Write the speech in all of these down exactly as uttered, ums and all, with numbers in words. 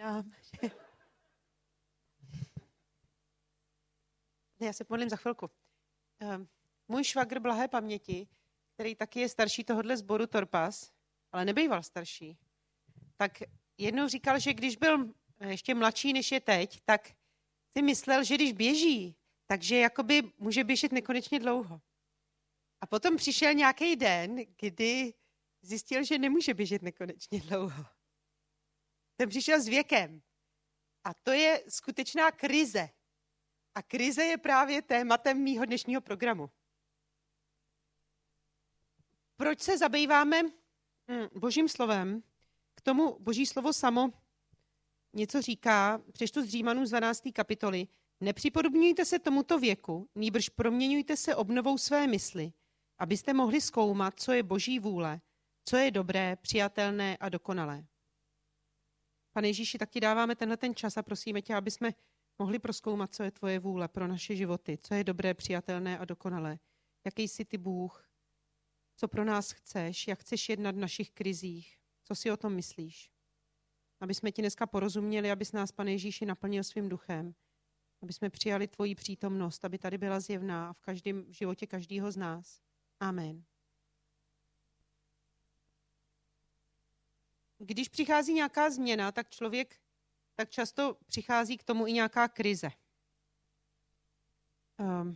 nám. Já se pomodlím za chvilku. Můj švagr blahé paměti, který taky je starší tohohle sboru Torpas, ale nebejval starší, tak jednou říkal, že když byl ještě mladší, než je teď, tak si myslel, že když běží, takže jakoby může běžet nekonečně dlouho. A potom přišel nějaký den, kdy zjistil, že nemůže běžet nekonečně dlouho. Ten přišel s věkem. A to je skutečná krize. A krize je právě tématem mýho dnešního programu. Proč se zabýváme Božím slovem? K tomu Boží slovo samo něco říká, přečtu z Římanů z dvanácté kapitoly. Nepřipodobňujte se tomuto věku, nýbrž proměňujte se obnovou své mysli, abyste mohli zkoumat, co je Boží vůle, co je dobré, přijatelné a dokonalé. Pane Ježíši, tak ti dáváme tenhle ten čas a prosíme tě, aby jsme mohli prozkoumat, co je tvoje vůle pro naše životy, co je dobré, přijatelné a dokonalé. Jaký jsi ty Bůh, co pro nás chceš, jak chceš jednat v našich krizích, co si o tom myslíš. Aby jsme ti dneska porozuměli, abys nás, Pane Ježíši, naplnil svým duchem, aby jsme přijali tvoji přítomnost, aby tady byla zjevná v každém životě každého z nás. Amen. Když přichází nějaká změna, tak člověk tak často přichází k tomu i nějaká krize. Um,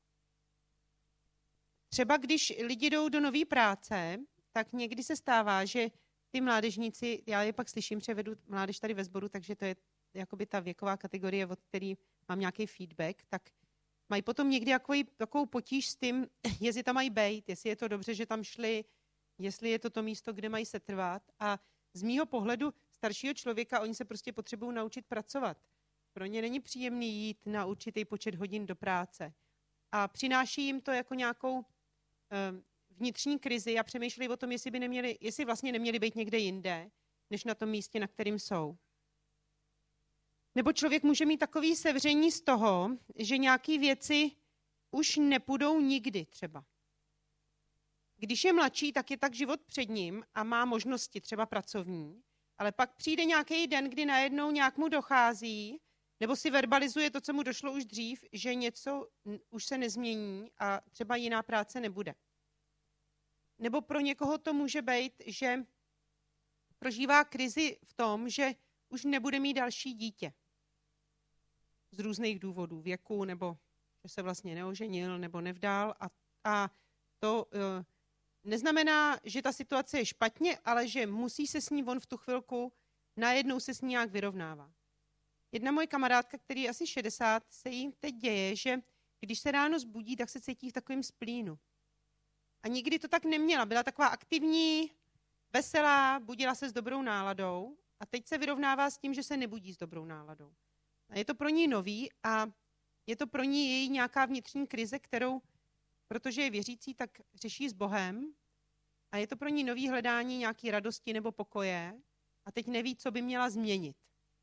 třeba když lidi jdou do nové práce, tak někdy se stává, že ty mládežníci, já je pak slyším, že vedu mládež tady ve sboru, takže to je jakoby ta věková kategorie, od které mám nějaký feedback, tak mají potom někdy jakový, takovou potíž s tím, jestli tam mají bejt, jestli je to dobře, že tam šli, jestli je to to místo, kde mají setrvat. A z mýho pohledu staršího člověka, oni se prostě potřebují naučit pracovat. Pro ně není příjemný jít na určitý počet hodin do práce. A přináší jim to jako nějakou uh, vnitřní krizi a přemýšlí o tom, jestli, by neměli, jestli vlastně neměli být někde jinde, než na tom místě, na kterým jsou. Nebo člověk může mít takový sevření z toho, že nějaké věci už nepůjdou nikdy třeba. Když je mladší, tak je tak život před ním a má možnosti třeba pracovní, ale pak přijde nějaký den, kdy najednou nějak mu dochází, nebo si verbalizuje to, co mu došlo už dřív, že něco už se nezmění a třeba jiná práce nebude. Nebo pro někoho to může být, že prožívá krizi v tom, že už nebude mít další dítě. Z různých důvodů, věku, nebo že se vlastně neoženil, nebo nevdál. A, a to uh, neznamená, že ta situace je špatně, ale že musí se s ní on v tu chvilku, najednou se s ní nějak vyrovnává. Jedna moje kamarádka, který je asi šedesát, se jí teď děje, že když se ráno zbudí, tak se cítí v takovém splínu. A nikdy to tak neměla. Byla taková aktivní, veselá, budila se s dobrou náladou a teď se vyrovnává s tím, že se nebudí s dobrou náladou. A je to pro ní nový a je to pro ní její nějaká vnitřní krize, kterou, protože je věřící, tak řeší s Bohem a je to pro ní nový hledání nějaké radosti nebo pokoje a teď neví, co by měla změnit.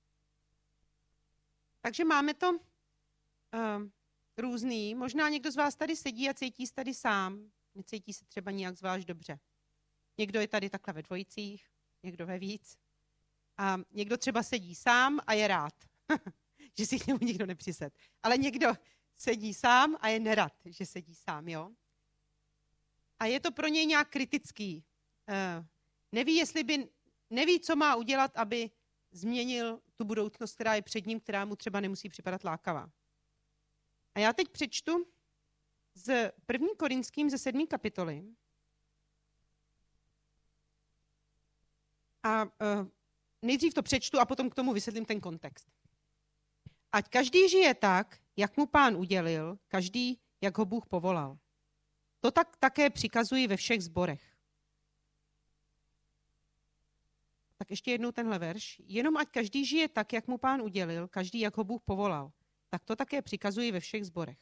Takže máme to uh, různý. Možná někdo z vás tady sedí a cítí se tady sám. Necítí se třeba nijak zvlášť dobře. Někdo je tady takhle ve dvojicích, někdo ve víc. A někdo třeba sedí sám a je rád, že si k němu nikdo nepřised. Ale někdo sedí sám a je nerad, že sedí sám, jo? A je to pro něj nějak kritický. Uh, neví, jestli by, neví, co má udělat, aby změnil tu budoucnost, která je před ním, která mu třeba nemusí připadat lákavá. A já teď přečtu z první Korinským ze sedmé kapitoly. A uh, nejdřív to přečtu a potom k tomu vysvětlím ten kontext. Ať každý žije tak, jak mu Pán udělil, každý, jak ho Bůh povolal. To tak také přikazuji ve všech sborech. Tak ještě jednou tenhle verš. Jenom ať každý žije tak, jak mu Pán udělil, každý, jak ho Bůh povolal. Tak to také přikazuji ve všech sborech.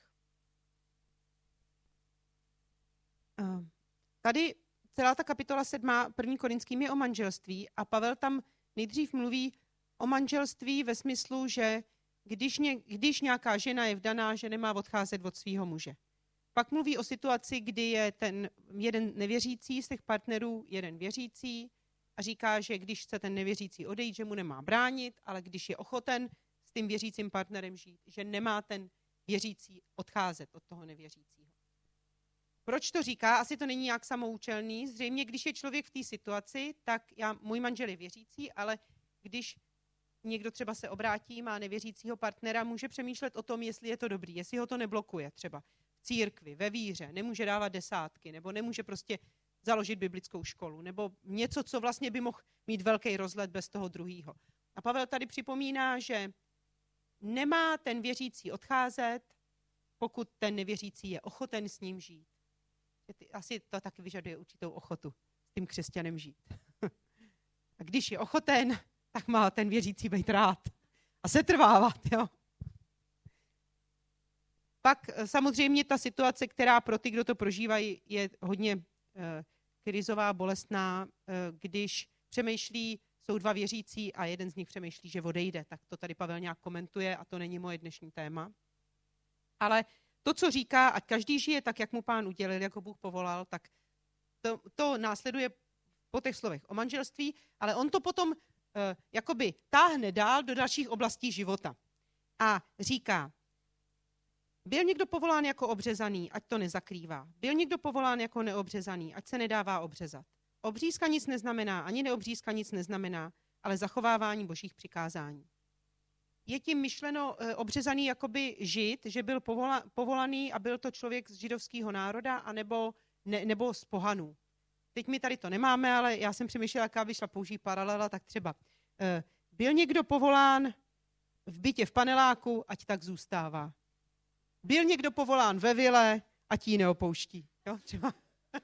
Tady celá ta kapitola sedmá, první Korinským je o manželství a Pavel tam nejdřív mluví o manželství ve smyslu, že když, ně, když nějaká žena je vdaná, že nemá odcházet od svého muže. Pak mluví o situaci, kdy je ten jeden nevěřící z těch partnerů, jeden věřící a říká, že když chce ten nevěřící odejít, že mu nemá bránit, ale když je ochoten s tím věřícím partnerem žít, že nemá ten věřící odcházet od toho nevěřícího. Proč to říká? Asi to není nějak samoučelný. Zřejmě, když je člověk v té situaci, tak já, můj manžel je věřící, ale když někdo třeba se obrátí, má nevěřícího partnera, může přemýšlet o tom, jestli je to dobrý, jestli ho to neblokuje třeba v církvi, ve víře, nemůže dávat desátky, nebo nemůže prostě založit biblickou školu, nebo něco, co vlastně by mohl mít velký rozlet bez toho druhého. A Pavel tady připomíná, že nemá ten věřící odcházet, pokud ten nevěřící je ochoten s ním žít. Asi to taky vyžaduje určitou ochotu s tím křesťanem žít. A když je ochoten, tak má ten věřící být rád a setrvávat. Jo? Pak samozřejmě ta situace, která pro ty, kdo to prožívají, je hodně eh, krizová, bolestná, eh, když přemýšlí, jsou dva věřící a jeden z nich přemýšlí, že odejde. Tak to tady Pavel nějak komentuje a to není moje dnešní téma. Ale to, co říká, ať každý žije tak, jak mu Pán udělil, jako Bůh povolal, tak to, to následuje po těch slovech o manželství, ale on to potom eh, jakoby táhne dál do dalších oblastí života. A říká, byl někdo povolán jako obřezaný, ať to nezakrývá. Byl někdo povolán jako neobřezaný, ať se nedává obřezat. Obřízka nic neznamená, ani neobřízka nic neznamená, ale zachovávání božích přikázání. Je tím myšleno e, obřezaný jakoby žid, že byl povola, povolaný a byl to člověk z židovského národa anebo, ne, nebo z pohanů. Teď my tady to nemáme, ale já jsem přemýšlela, jaká by šla použít paralela, tak třeba e, byl někdo povolán v bytě v paneláku, ať tak zůstává. Byl někdo povolán ve vile, ať ji neopouští. Jo, třeba.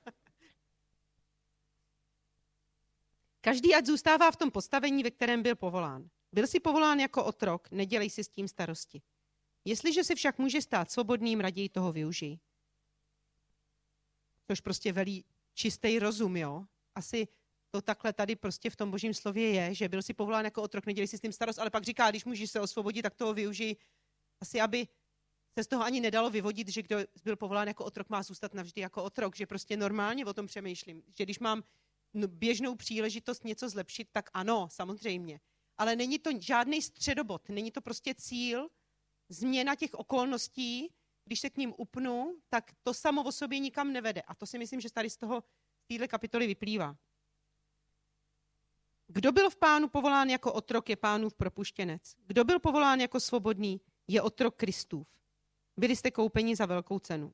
Každý ať zůstává v tom postavení, ve kterém byl povolán. Byl jsi povolán jako otrok, nedělej si s tím starosti. Jestliže se však může stát svobodným, raději toho využij. Což prostě velí čistý rozum, jo. Asi to takhle tady prostě v tom božím slově je, že byl jsi povolán jako otrok, nedělej si s tím starost, ale pak říká, když můžeš se osvobodit, tak toho využij. Asi, aby se z toho ani nedalo vyvodit, že kdo byl povolán jako otrok, má zůstat navždy jako otrok, že prostě normálně o tom přemýšlím, že když mám běžnou příležitost něco zlepšit, tak ano, samozřejmě. Ale není to žádný středobod, není to prostě cíl, změna těch okolností, když se k ním upnu, tak to samo o sobě nikam nevede. A to si myslím, že tady z toho, z téhle kapitoly vyplývá. Kdo byl v Pánu povolán jako otrok, je Pánův propuštěnec. Kdo byl povolán jako svobodný, je otrok Kristův. Byli jste koupeni za velkou cenu.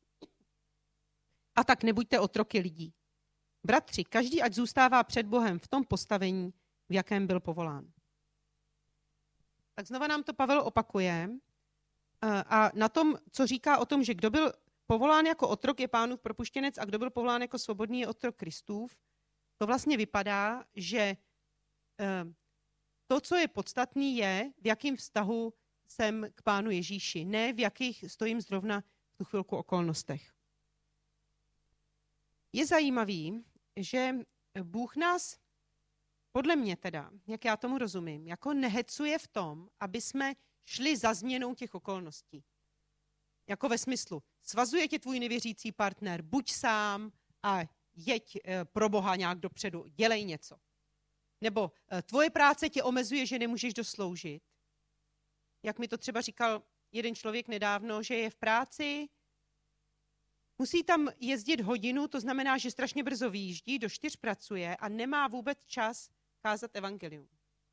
A tak nebuďte otroky lidí. Bratři, každý ať zůstává před Bohem v tom postavení, v jakém byl povolán. Tak znova nám to Pavel opakuje. A na tom, co říká o tom, že kdo byl povolán jako otrok, je Pánův propuštěnec a kdo byl povolán jako svobodný, je otrok Kristův, to vlastně vypadá, že to, co je podstatný, je, v jakém vztahu jsem k Pánu Ježíši, ne v jakých stojím zrovna v tu chvilku okolnostech. Je zajímavý, že Bůh nás, podle mě teda, jak já tomu rozumím, jako nehecuje v tom, aby jsme šli za změnou těch okolností. Jako ve smyslu, svazuje tě tvůj nevěřící partner, buď sám a jeď pro Boha nějak dopředu, dělej něco. Nebo tvoje práce tě omezuje, že nemůžeš dosloužit. Jak mi to třeba říkal jeden člověk nedávno, že je v práci, musí tam jezdit hodinu, to znamená, že strašně brzo vyjíždí, do čtyř pracuje a nemá vůbec čas kázat evangelium.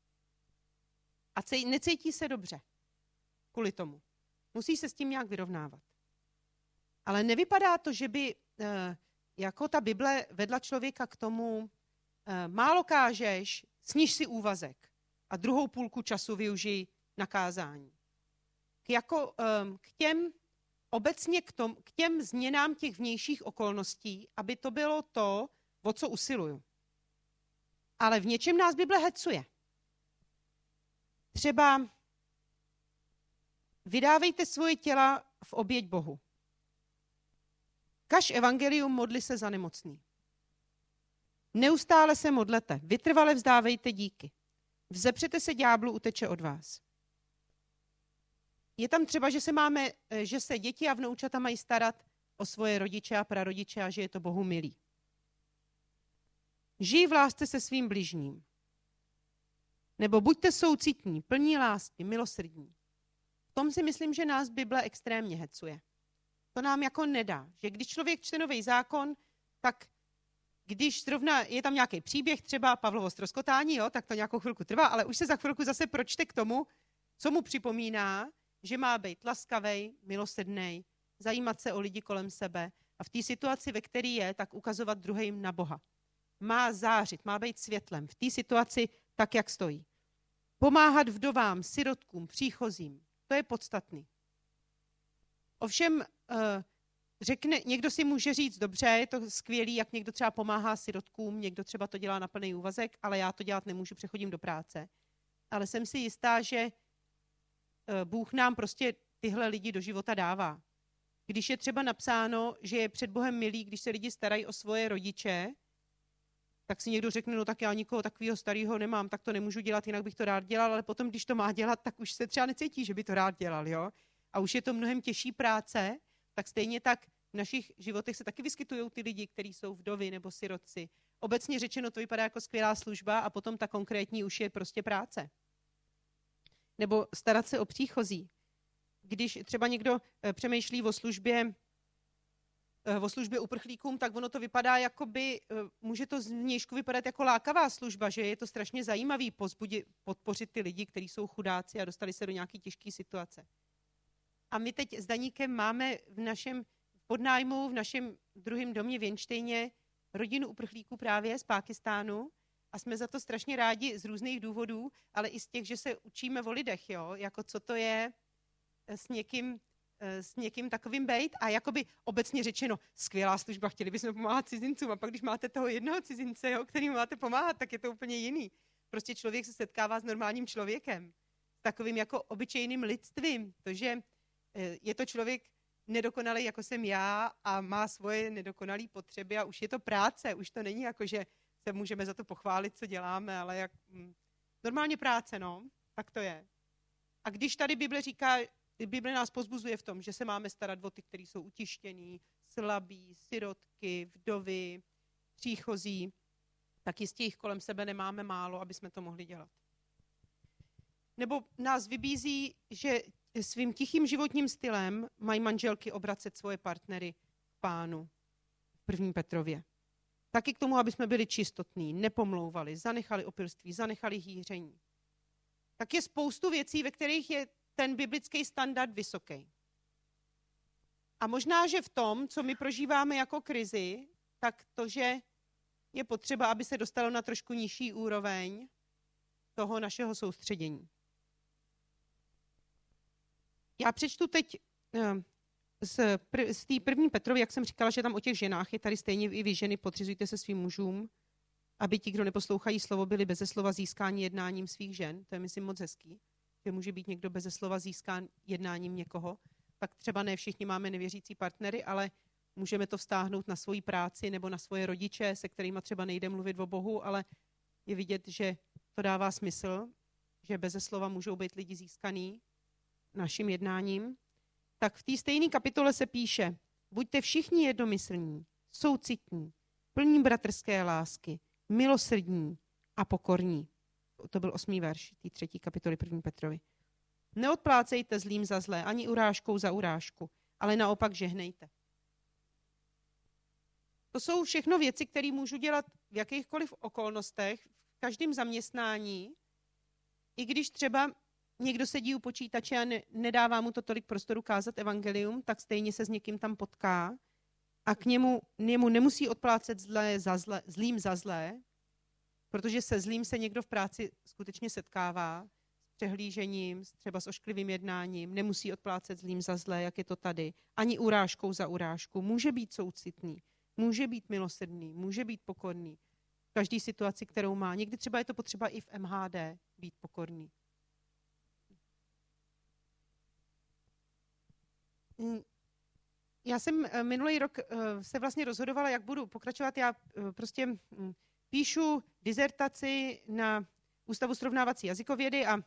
A necítí se dobře kvůli tomu. Musí se s tím nějak vyrovnávat. Ale nevypadá to, že by jako ta Bible vedla člověka k tomu, málo kážeš, sniž si úvazek a druhou půlku času využij na kázání. K, jako, k těm obecně k, tom, k těm změnám těch vnějších okolností, aby to bylo to, o co usiluju. Ale v něčem nás Bible hecuje. Třeba vydávejte svoje těla v oběť Bohu. Kaž evangelium, modli se za nemocný. Neustále se modlete, vytrvale vzdávejte díky. Vzepřete se ďáblu, uteče od vás. Je tam třeba, že se máme, že se děti a vnoučata mají starat o svoje rodiče a prarodiče a že je to Bohu milý. Žij v lásce se svým bližním. Nebo buďte soucitní, plní lásky, milosrdní. V tom si myslím, že nás Bible extrémně hecuje. To nám jako nedá. Že když člověk čte Nový zákon, tak když zrovna je tam nějaký příběh, třeba Pavlovo ztroskotání, jo, tak to nějakou chvilku trvá, ale už se za chvilku zase pročte k tomu, co mu připomíná, že má být laskavej, milosrdnej, zajímat se o lidi kolem sebe a v té situaci, ve které je, tak ukazovat druhým na Boha. Má zářit, má být světlem v té situaci tak, jak stojí. Pomáhat vdovám, sirotkům, příchozím. To je podstatný. Ovšem, řekne, někdo si může říct, dobře, je to skvělý, jak někdo třeba pomáhá sirotkům, někdo třeba to dělá na plný úvazek, ale já to dělat nemůžu, přechodím do práce. Ale jsem si jistá, že Bůh nám prostě tyhle lidi do života dává. Když je třeba napsáno, že je před Bohem milý, když se lidi starají o svoje rodiče, tak si někdo řekne, no tak já nikoho takového starého nemám, tak to nemůžu dělat, jinak bych to rád dělal, ale potom, když to má dělat, tak už se třeba necítí, že by to rád dělal, jo? A už je to mnohem těžší práce, tak stejně tak v našich životech se taky vyskytují ty lidi, kteří jsou vdovy nebo sirotci. Obecně řečeno to vypadá jako skvělá služba a potom ta konkrétní už je prostě práce. Nebo starat se o příchozí. Když třeba někdo přemýšlí o službě, o službě uprchlíkům, tak ono to vypadá jakoby, může to zvnějšku vypadat jako lákavá služba, že je to strašně zajímavý pozbudit, podpořit ty lidi, kteří jsou chudáci a dostali se do nějaké těžké situace. A my teď s Daníkem máme v našem podnájmu, v našem druhém domě v Jenštejně rodinu uprchlíků právě z Pákistánu a jsme za to strašně rádi z různých důvodů, ale i z těch, že se učíme o lidech, jo, jako co to je s někým, s někým takovým bejt a jakoby obecně řečeno skvělá služba, chtěli bychom pomáhat cizincům a pak když máte toho jednoho cizince, jo, kterým máte pomáhat, tak je to úplně jiný. Prostě člověk se setkává s normálním člověkem, s takovým jako obyčejným lidstvím, to, že je to člověk nedokonalý, jako jsem já a má svoje nedokonalé potřeby a už je to práce, už to není jako, že se můžeme za to pochválit, co děláme, ale jak hm, normálně práce, no, tak to je. A když tady Bible říká, Bible nás pozbuzuje v tom, že se máme starat o ty, kteří jsou utištění, slabí, sirotky, vdovy, příchozí, tak jistě jich kolem sebe nemáme málo, aby jsme to mohli dělat. Nebo nás vybízí, že svým tichým životním stylem mají manželky obracet svoje partnery k Pánu v první Petrově. Taky k tomu, aby jsme byli čistotní, nepomlouvali, zanechali opilství, zanechali hýření. Tak je spoustu věcí, ve kterých je ten biblický standard vysoký. A možná, že v tom, co my prožíváme jako krizi, tak to, že je potřeba, aby se dostalo na trošku nižší úroveň toho našeho soustředění. Já přečtu teď z, pr- z té první Petrovy, jak jsem říkala, že tam o těch ženách je tady stejně i vy ženy, podřizujte se svým mužům, aby ti, kdo neposlouchají slovo, byli beze slova získáni jednáním svých žen. To je, myslím, moc hezký, že může být někdo beze slova získán jednáním někoho. Tak třeba ne všichni máme nevěřící partnery, ale můžeme to vztáhnout na svoji práci nebo na svoje rodiče, se kterými třeba nejde mluvit o Bohu, ale je vidět, že to dává smysl, že beze slova můžou být lidi získaný naším jednáním. Tak v té stejné kapitole se píše, buďte všichni jednomyslní, soucitní, plní bratrské lásky, milosrdní a pokorní. To byl osmý verš té třetí kapitoly první Petrovi. Neodplácejte zlým za zlé, ani urážkou za urážku, ale naopak žehnejte. To jsou všechno věci, které můžu dělat v jakýchkoliv okolnostech, v každém zaměstnání, i když třeba někdo sedí u počítače a ne, nedává mu to tolik prostoru kázat evangelium, tak stejně se s někým tam potká a k němu, němu nemusí odplácet zlé za zlé, zlým za zlé, protože se zlým se někdo v práci skutečně setkává, s přehlížením, třeba s ošklivým jednáním, nemusí odplácet zlým za zlé, jak je to tady, ani urážkou za urážku. Může být soucitný, může být milosrdný, může být pokorný v každé situaci, kterou má. Někdy třeba je to potřeba i v M H D být pokorný. Já jsem minulý rok se vlastně rozhodovala, jak budu pokračovat. Já prostě píšu dizertaci na Ústavu srovnávací jazykovědy a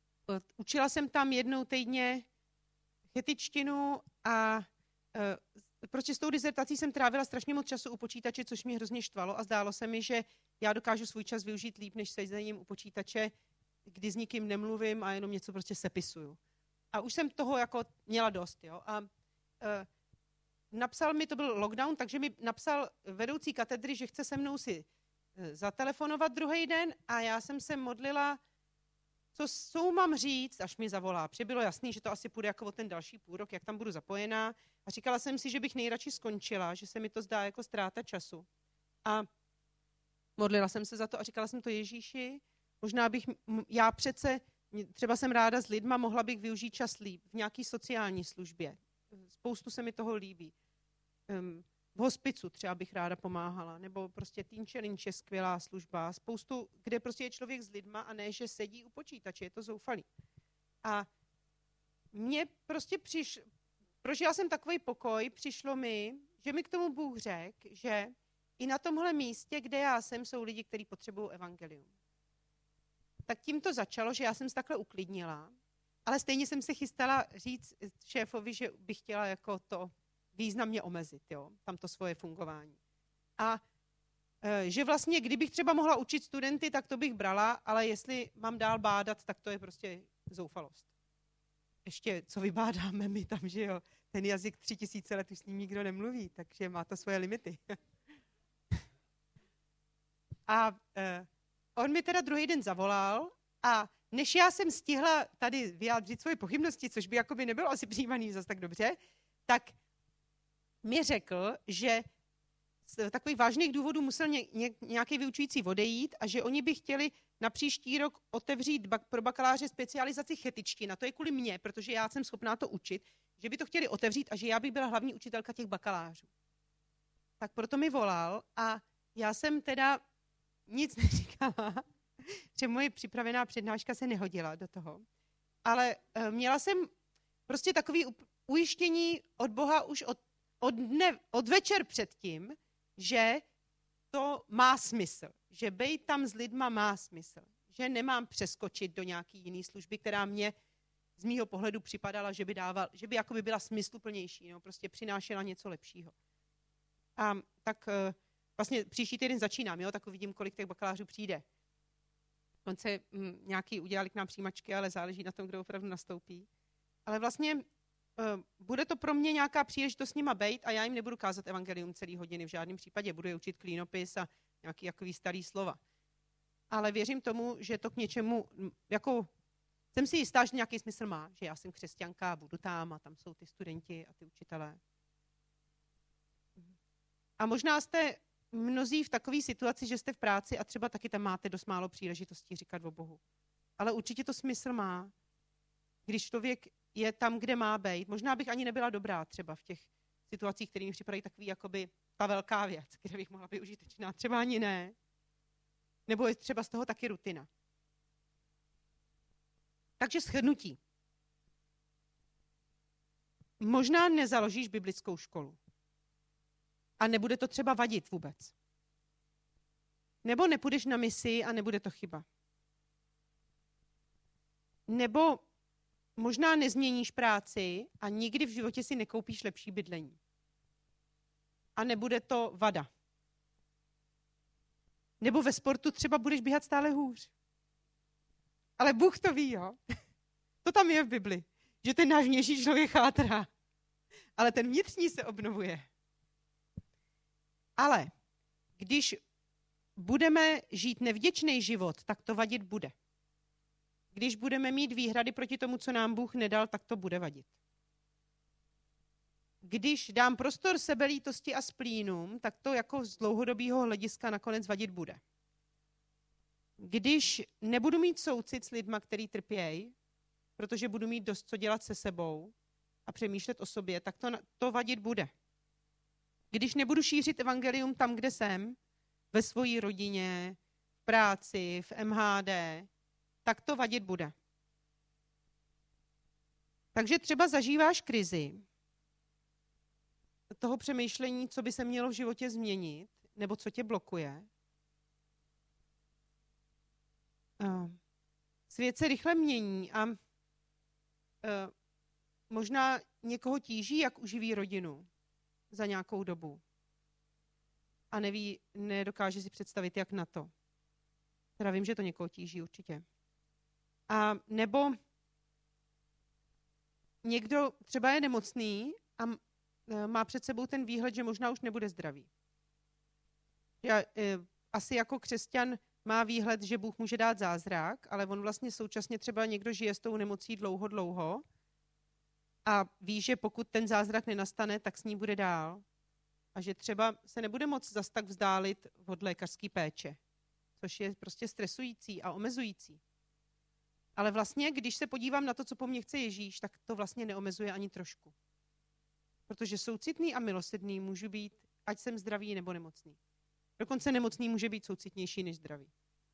učila jsem tam jednou týdně chetičtinu a prostě s tou dizertací jsem trávila strašně moc času u počítače, což mě hrozně štvalo a zdálo se mi, že já dokážu svůj čas využít líp, než seděním u počítače, kdy s nikým nemluvím a jenom něco prostě sepisuju. A už jsem toho jako měla dost, jo. A e, napsal mi, to byl lockdown, takže mi napsal vedoucí katedry, že chce se mnou si e, zatelefonovat druhý den a já jsem se modlila, co jsou mám říct, až mi zavolá. Protože bylo jasný, že to asi půjde jako o ten další půl rok, jak tam budu zapojená. A říkala jsem si, že bych nejradši skončila, že se mi to zdá jako ztráta času. A modlila jsem se za to a říkala jsem to Ježíši, možná bych, já přece, třeba jsem ráda s lidma, mohla bych využít čas líp v nějaký sociální službě. Spoustu se mi toho líbí. V hospicu třeba bych ráda pomáhala, nebo prostě Teen Challenge je skvělá služba, spoustu, kde prostě je člověk s lidma a ne, že sedí u počítače, je to zoufalý. A mně prostě přišlo, prožila jsem takový pokoj, přišlo mi, že mi k tomu Bůh řekl, že i na tomhle místě, kde já jsem, jsou lidi, kteří potřebují evangelium. Tak tím to začalo, že já jsem se takhle uklidnila, ale stejně jsem se chystala říct šéfovi, že bych chtěla jako to významně omezit, jo, tam to svoje fungování. A e, že vlastně, kdybych třeba mohla učit studenty, tak to bych brala, ale jestli mám dál bádat, tak to je prostě zoufalost. Ještě, co vybádáme my tam, že jo, ten jazyk tři tisíce let už s ním nikdo nemluví, takže má to svoje limity. A e, on mi teda druhý den zavolal a než já jsem stihla tady vyjádřit svoje pochybnosti, což by jakoby nebylo asi přijímaný zase tak dobře, tak mi řekl, že z takových vážných důvodů musel ně, ně, nějaký vyučující odejít a že oni by chtěli na příští rok otevřít bak, pro bakaláře specializaci chetičtina. To je kvůli mně, protože já jsem schopná to učit, že by to chtěli otevřít a že já bych byla hlavní učitelka těch bakalářů. Tak proto mi volal a já jsem teda nic neříkala, že moje připravená přednáška se nehodila do toho. Ale uh, měla jsem prostě takový ujištění od Boha už od, od, dne, od večer předtím, že to má smysl, že bejt tam s lidma má smysl, že nemám přeskočit do nějaký jiný služby, která mě z mýho pohledu připadala, že by, dával, že by jakoby byla smysluplnější, no, prostě přinášela něco lepšího. A tak uh, vlastně příští týden začínám, jo, tak uvidím, kolik těch bakalářů přijde. On se m, nějaký udělali k nám přijímačky, ale záleží na tom, kdo opravdu nastoupí. Ale vlastně uh, bude to pro mě nějaká příležitost s nima bejt a já jim nebudu kázat evangelium celý hodiny v žádném případě. Budu je učit klínopis a nějaký jakový starý slova. Ale věřím tomu, že to k něčemu, jako jsem si jistá, že nějaký smysl má, že já jsem křesťanka, budu tam a tam jsou ty studenti a ty učitelé. A možná jste mnozí v takové situaci, že jste v práci a třeba taky tam máte dost málo příležitostí říkat o Bohu. Ale určitě to smysl má, když člověk je tam, kde má být. Možná bych ani nebyla dobrá třeba v těch situacích, které mi připadají takový jakoby ta velká věc, kde bych mohla být užitečná. Třeba ani ne. Nebo je třeba z toho taky rutina. Takže shrnutí. Možná nezaložíš biblickou školu. A nebude to třeba vadit vůbec. Nebo nepůjdeš na misi a nebude to chyba. Nebo možná nezměníš práci a nikdy v životě si nekoupíš lepší bydlení. A nebude to vada. Nebo ve sportu třeba budeš běhat stále hůř. Ale Bůh to ví, jo. To tam je v Bibli, že ten náš vnější člověk chátrá. Ale ten vnitřní se obnovuje. Ale když budeme žít nevděčný život, tak to vadit bude. Když budeme mít výhrady proti tomu, co nám Bůh nedal, tak to bude vadit. Když dám prostor sebelítosti a splínům, tak to jako z dlouhodobého hlediska nakonec vadit bude. Když nebudu mít soucit s lidma, který trpějí, protože budu mít dost co dělat se sebou a přemýšlet o sobě, tak to, to vadit bude. Když nebudu šířit evangelium tam, kde jsem, ve své rodině, v práci, v M H D, tak to vadit bude. Takže třeba zažíváš krizi toho přemýšlení, co by se mělo v životě změnit, nebo co tě blokuje. Svět se rychle mění a možná někoho tíží, jak uživí rodinu. za nějakou dobu. A neví, nedokáže si představit, jak na to. Teda vím, že to někoho tíží určitě. A nebo někdo třeba je nemocný a má před sebou ten výhled, že možná už nebude zdravý. Já, asi jako křesťan má výhled, že Bůh může dát zázrak, ale on vlastně současně třeba někdo žije s tou nemocí dlouho, dlouho a ví, že pokud ten zázrak nenastane, tak s ní bude dál. A že třeba se nebude moc zas tak vzdálit od lékařské péče, což je prostě stresující a omezující. Ale vlastně, když se podívám na to, co po mně chce Ježíš, tak to vlastně neomezuje ani trošku. Protože soucitný a milosrdný můžu být, ať jsem zdravý nebo nemocný. Dokonce nemocný může být soucitnější než zdravý.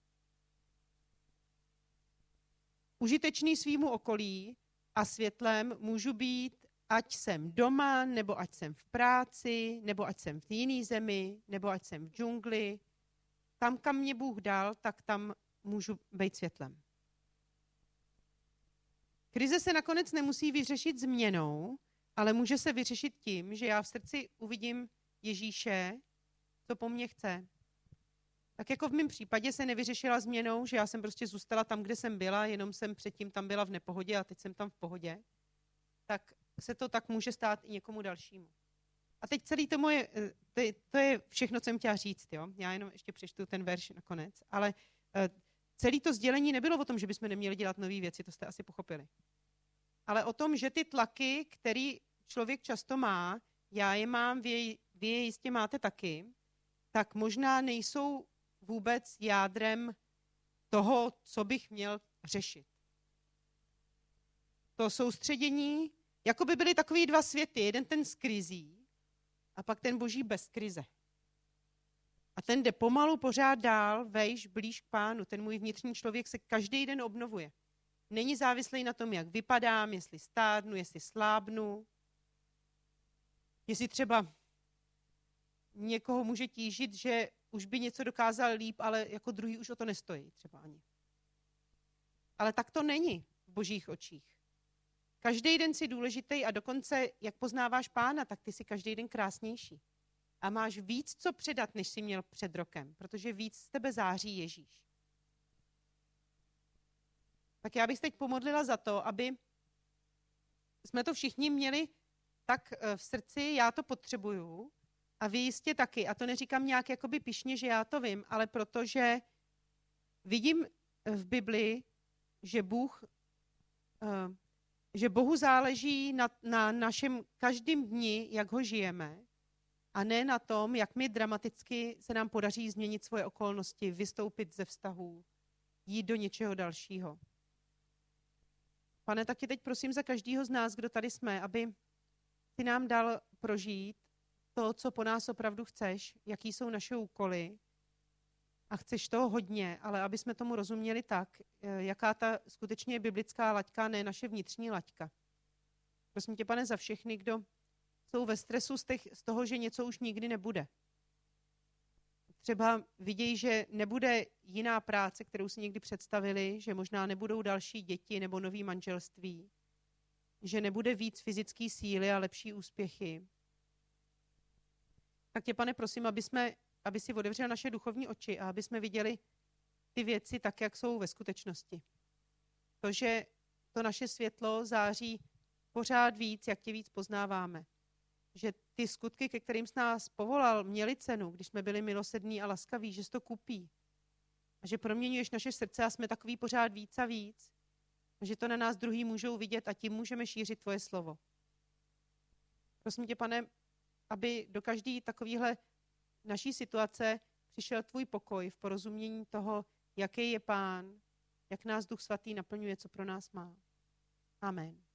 Užitečný svýmu okolí a světlem můžu být, ať jsem doma, nebo ať jsem v práci, nebo ať jsem v jiné zemi, nebo ať jsem v džungli. Tam, kam mě Bůh dal, tak tam můžu být světlem. Krize se nakonec nemusí vyřešit změnou, ale může se vyřešit tím, že já v srdci uvidím Ježíše, co po mně chce. Tak jako v mém případě se nevyřešila změnou, že já jsem prostě zůstala tam, kde jsem byla, jenom jsem předtím tam byla v nepohodě a teď jsem tam v pohodě, tak se to tak může stát i někomu dalšímu. A teď celý to moje, to je všechno, co jsem chtěla říct, jo? Já jenom ještě přečtu ten verš nakonec, ale celý to sdělení nebylo o tom, že bychom neměli dělat nové věci, to jste asi pochopili. Ale o tom, že ty tlaky, který člověk často má, já je mám, vy je, vy je jistě máte taky, tak možná nejsou vůbec jádrem toho, co bych měl řešit. To soustředění, jako by byly takový dva světy, jeden ten s krizí a pak ten boží bez krize. A ten jde pomalu pořád dál, vejš, blíž k Pánu. Ten můj vnitřní člověk se každý den obnovuje. Není závislý na tom, jak vypadám, jestli stárnu, jestli slábnu, jestli třeba někoho může tížit, že už by něco dokázal líp, ale jako druhý už o to nestojí třeba ani. Ale tak to není v božích očích. Každý den jsi důležitý a dokonce, jak poznáváš Pána, tak ty jsi každý den krásnější. A máš víc co předat, než jsi měl před rokem, protože víc z tebe září Ježíš. Tak já bych teď pomodlila za to, aby jsme to všichni měli tak v srdci, já to potřebuju a vy jistě taky. A to neříkám nějak jakoby pyšně, že já to vím, ale protože vidím v Bibli, že Bůh, že Bohu záleží na, na našem každém dni, jak ho žijeme, a ne na tom, jak mi dramaticky se nám podaří změnit svoje okolnosti, vystoupit ze vztahů, jít do něčeho dalšího. Pane, tak tě teď prosím za každého z nás, kdo tady jsme, aby ty nám dal prožít to, co po nás opravdu chceš, jaký jsou naše úkoly. A chceš toho hodně, ale aby jsme tomu rozuměli tak, jaká ta skutečně je biblická laťka, ne naše vnitřní laťka. Prosím tě, Pane, za všechny, kdo jsou ve stresu z, těch, z toho, že něco už nikdy nebude. Třeba vidějí, že nebude jiná práce, kterou si někdy představili, že možná nebudou další děti nebo nový manželství, že nebude víc fyzické síly a lepší úspěchy. Tak tě, Pane, prosím, aby, jsme, aby si otevřel naše duchovní oči a aby jsme viděli ty věci tak, jak jsou ve skutečnosti. To, že to naše světlo září pořád víc, jak tě víc poznáváme. Že ty skutky, ke kterým jsi nás povolal, měly cenu, když jsme byli milosrdní a laskaví, že jsi to kupí. A že proměňuješ naše srdce a jsme takový pořád víc a víc. A že to na nás druhý můžou vidět a tím můžeme šířit tvoje slovo. Prosím tě, Pane, aby do každé takovéhle naší situace přišel tvůj pokoj v porozumění toho, jaký je Pán, jak nás Duch Svatý naplňuje, co pro nás má. Amen.